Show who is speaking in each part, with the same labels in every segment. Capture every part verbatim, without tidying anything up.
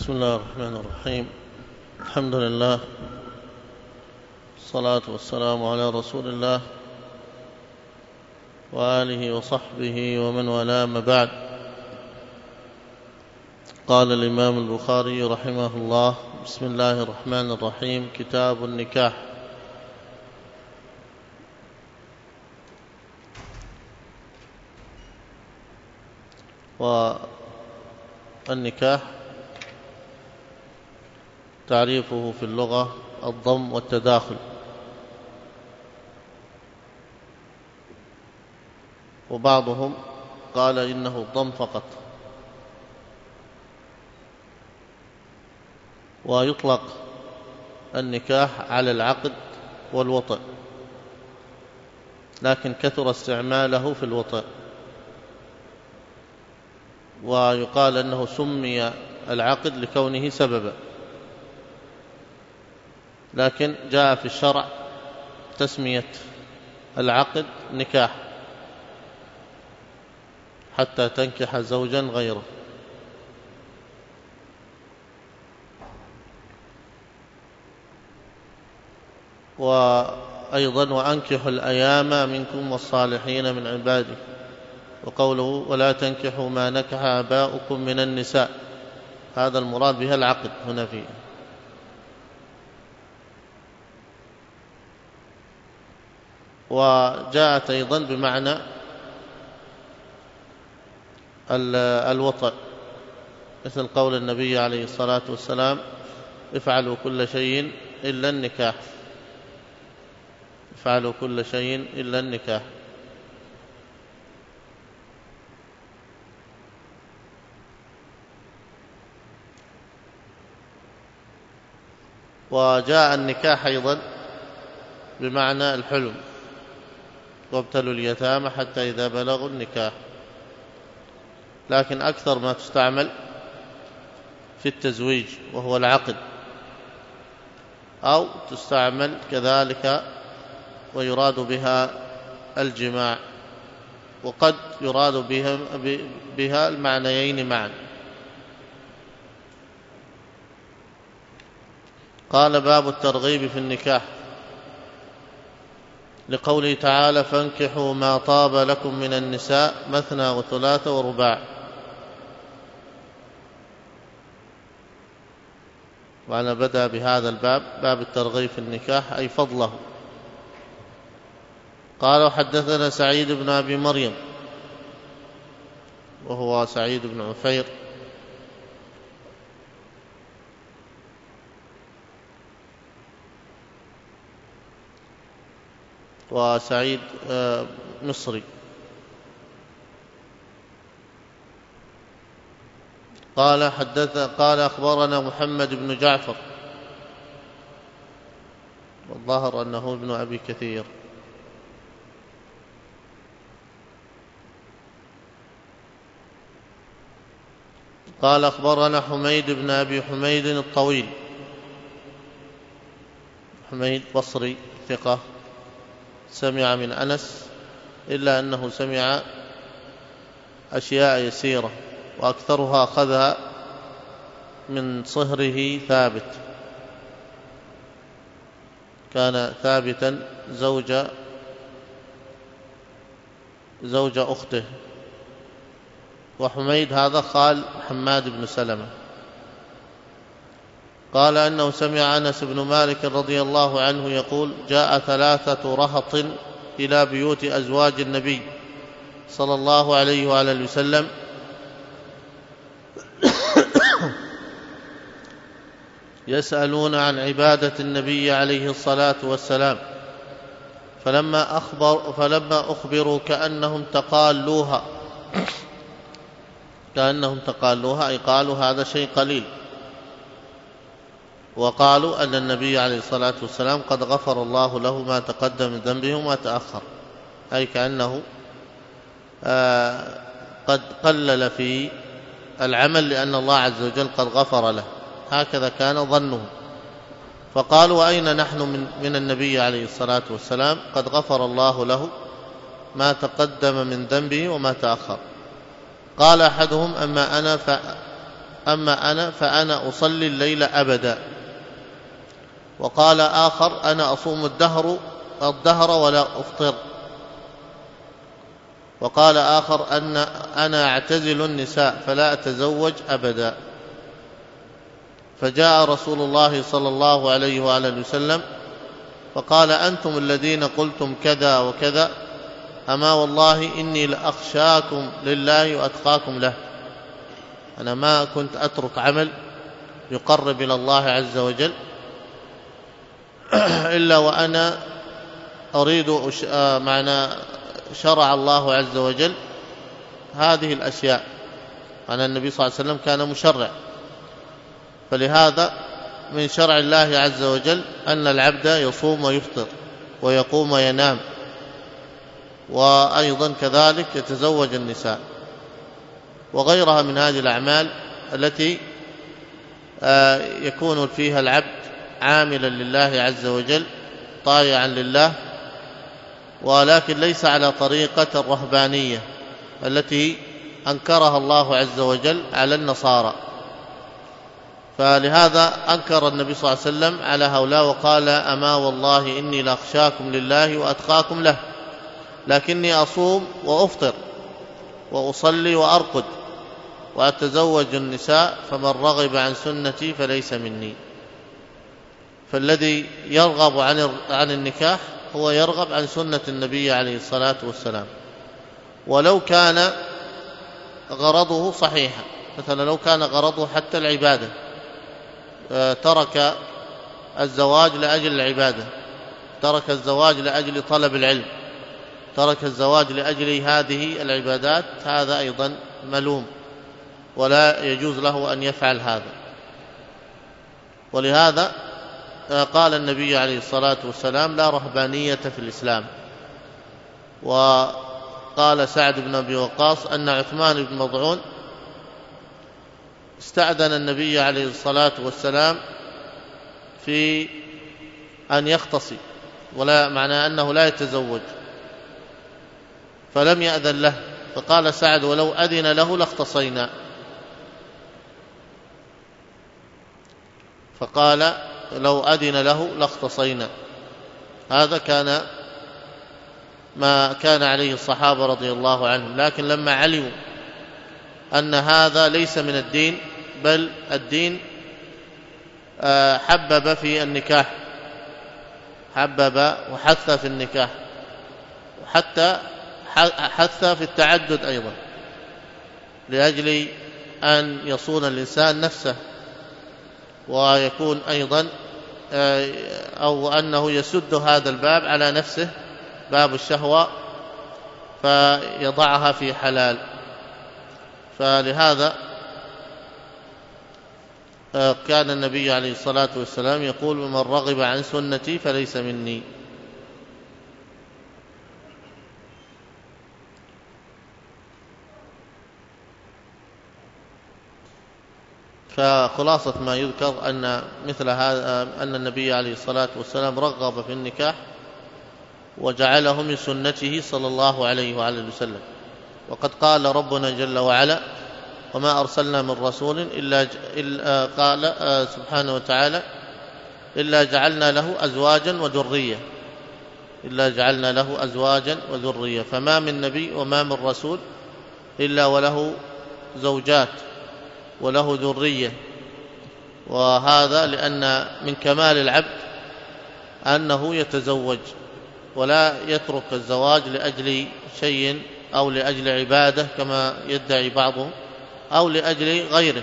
Speaker 1: بسم الله الرحمن الرحيم. الحمد لله، الصلاة والسلام على رسول الله وآله وصحبه ومن والاه، ما بعد. قال الإمام البخاري رحمه الله: بسم الله الرحمن الرحيم. كتاب النكاح. والنكاح تعريفه في اللغة الضم والتداخل، وبعضهم قال إنه الضم فقط، ويطلق النكاح على العقد والوطئ، لكن كثر استعماله في الوطئ، ويقال أنه سمي العقد لكونه سببا، لكن جاء في الشرع تسمية العقد نكاح حتى تنكح زوجا غيره. وأيضا: وأنكحوا الأيام منكم والصالحين من عباده، وقوله: ولا تنكحوا ما نكح آباؤكم من النساء، هذا المراد بها العقد هنا فيه. وجاءت أيضا بمعنى الوطئ، مثل قول النبي عليه الصلاة والسلام: افعلوا كل شيء إلا النكاح، افعلوا كل شيء إلا النكاح. وجاء النكاح أيضا بمعنى الحلم: وابتلوا اليتامى حتى إذا بلغوا النكاح، لكن أكثر ما تستعمل في التزويج وهو العقد، أو تستعمل كذلك ويراد بها الجماع، وقد يراد بها, بها المعنيين معا. قال: باب الترغيب في النكاح، لقوله تعالى: فانكحوا ما طاب لكم من النساء مثنى وثلاث ورباع. وأنا بدأ بهذا الباب، باب الترغيب في النكاح، أي فضله. قال: وحدثنا سعيد بن أبي مريم، وهو سعيد بن عفير، وسعيد مصري. قال حدث قال أخبرنا محمد بن جعفر، والظاهر أنه ابن أبي كثير. قال أخبرنا حميد بن أبي حميد الطويل، حميد بصري ثقة، سمع من أنس، إلا أنه سمع أشياء يسيرة، وأكثرها أخذها من صهره ثابت، كان ثابتا زوج زوج أخته، وحميد هذا خال حماد بن سلمة. قال أنه سمع أنس بن مالك رضي الله عنه يقول: جاء ثلاثة رهط إلى بيوت أزواج النبي صلى الله عليه وآله وسلم يسألون عن عبادة النبي عليه الصلاة والسلام، فلما, أخبر فلما أخبروا كأنهم تقالوها كأنهم تقالوها أي قالوا هذا شيء قليل، وقالوا أن النبي عليه الصلاة والسلام قد غفر الله له ما تقدم من ذنبه وما تأخر، أي كأنه آه قد قلل في العمل لأن الله عز وجل قد غفر له، هكذا كان ظنه. فقالوا: وأين نحن من, من النبي عليه الصلاة والسلام؟ قد غفر الله له ما تقدم من ذنبه وما تأخر. قال أحدهم: أما أنا أما أنا فأنا أصلي الليل أبدا. وقال آخر أنا أصوم الدهر الدهر ولا أفطر. وقال آخر أن أنا أعتزل النساء فلا أتزوج أبدا. فجاء رسول الله صلى الله عليه وآله وسلم فقال أنتم الذين قلتم كذا وكذا، أما والله إني لأخشاكم لله وأتقاكم له. أنا ما كنت أترك عمل يقرب إلى الله عز وجل إلا وأنا أريد معنى شرع الله عز وجل هذه الأشياء. أن النبي صلى الله عليه وسلم كان مشرع، فلهذا من شرع الله عز وجل أن العبد يصوم ويفطر ويقوم وينام، وأيضا كذلك يتزوج النساء وغيرها من هذه الأعمال التي يكون فيها العبد عاملا لله عز وجل طائعا لله، ولكن ليس على طريقة الرهبانية التي أنكرها الله عز وجل على النصارى. فلهذا أنكر النبي صلى الله عليه وسلم على هؤلاء وقال أما والله إني لأخشاكم لله وأتقاكم له، لكني أصوم وأفطر وأصلي وأرقد وأتزوج النساء، فمن رغب عن سنتي فليس مني. فالذي يرغب عن عن النكاح هو يرغب عن سنة النبي عليه الصلاة والسلام، ولو كان غرضه صحيحا. مثلا لو كان غرضه حتى العبادة، ترك الزواج لأجل العبادة، ترك الزواج لأجل طلب العلم، ترك الزواج لأجل هذه العبادات، هذا أيضا ملوم ولا يجوز له أن يفعل هذا. ولهذا قال النبي عليه الصلاة والسلام لا رهبانية في الإسلام. وقال سعد بن أبي وقاص أن عثمان بن مضعون استأذن النبي عليه الصلاة والسلام في أن يختصي، ولا معنى أنه لا يتزوج، فلم يأذن له، فقال سعد ولو أذن له لاختصينا. فقال لو أذن له لاختصينا. هذا كان ما كان عليه الصحابة رضي الله عنهم. لكن لما علموا أن هذا ليس من الدين، بل الدين حبب في النكاح، حبب وحث في النكاح، وحتى حث في التعدد أيضا، لأجل أن يصون الإنسان نفسه، ويكون أيضا أو أنه يسد هذا الباب على نفسه، باب الشهوة، فيضعها في حلال. فلهذا كان النبي عليه الصلاة والسلام يقول من رغب عن سنتي فليس مني. فخلاصة ما يذكر أن مثل هذا أن النبي عليه الصلاة والسلام رغب في النكاح وجعله من سنته صلى الله عليه وآله وسلم. وقد قال ربنا جل وعلا وما أرسلنا من رسول إلا, إلا قال سبحانه وتعالى إلا جعلنا له أزواجا وذرية، إلا جعلنا له أزواجا وذرية. فما من نبي وما من رسول إلا وله زوجات وله ذرية. وهذا لأن من كمال العبد أنه يتزوج ولا يترك الزواج لأجل شيء أو لأجل عبادة كما يدعي بعضهم أو لأجل غيره.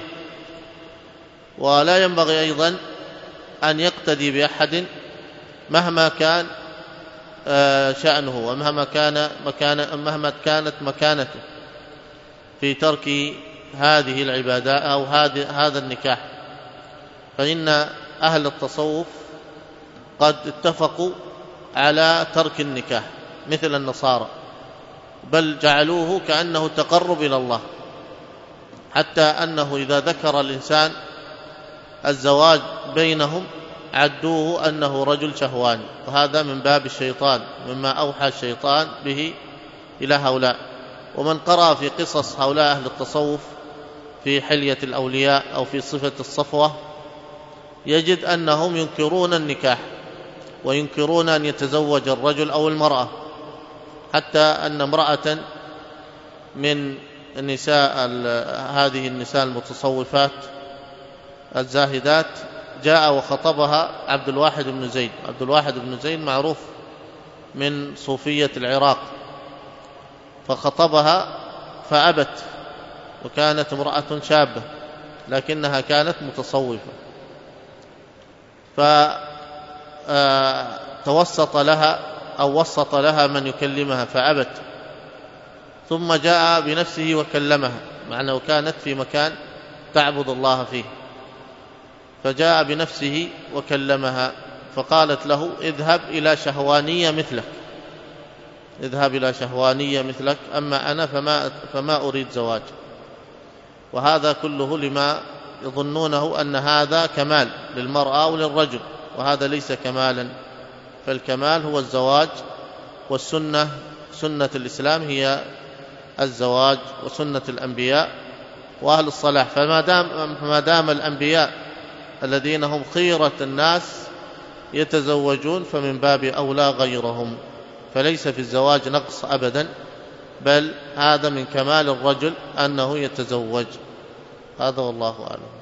Speaker 1: ولا ينبغي أيضا أن يقتدي بأحد مهما كان شأنه ومهما كان مكان مهما كانت مكانته في ترك هذه العبادة أو هذا النكاح. فإن أهل التصوف قد اتفقوا على ترك النكاح مثل النصارى، بل جعلوه كأنه تقرب إلى الله، حتى أنه إذا ذكر الإنسان الزواج بينهم عدوه أنه رجل شهواني، وهذا من باب الشيطان، مما أوحى الشيطان به إلى هؤلاء. ومن قرأ في قصص هؤلاء أهل التصوف في حلية الأولياء أو في صفة الصفوة، يجد أنهم ينكرون النكاح وينكرون أن يتزوج الرجل أو المرأة، حتى أن امرأة من النساء هذه النساء المتصوفات الزاهدات جاء وخطبها عبد الواحد بن زيد. عبد الواحد بن زيد معروف من صوفية العراق، فخطبها فأبت، وكانت امرأة شابة لكنها كانت متصوفة، فتوسط لها أو وسط لها من يكلمها فأبت، ثم جاء بنفسه وكلمها، مع أنه كانت في مكان تعبد الله فيه، فجاء بنفسه وكلمها فقالت له اذهب إلى شهوانية مثلك، اذهب إلى شهوانية مثلك، أما أنا فما, فما أريد زواج. وهذا كله لما يظنونه أن هذا كمال للمرأة وللرجل، وهذا ليس كمالا، فالكمال هو الزواج، والسنة سنة الإسلام هي الزواج، وسنة الأنبياء وأهل الصلاح. فما دام, فما دام الأنبياء الذين هم خيرة الناس يتزوجون فمن باب أولى غيرهم، فليس في الزواج نقص أبدا، بل هذا من كمال الرجل أنه يتزوج. هذا والله أعلم.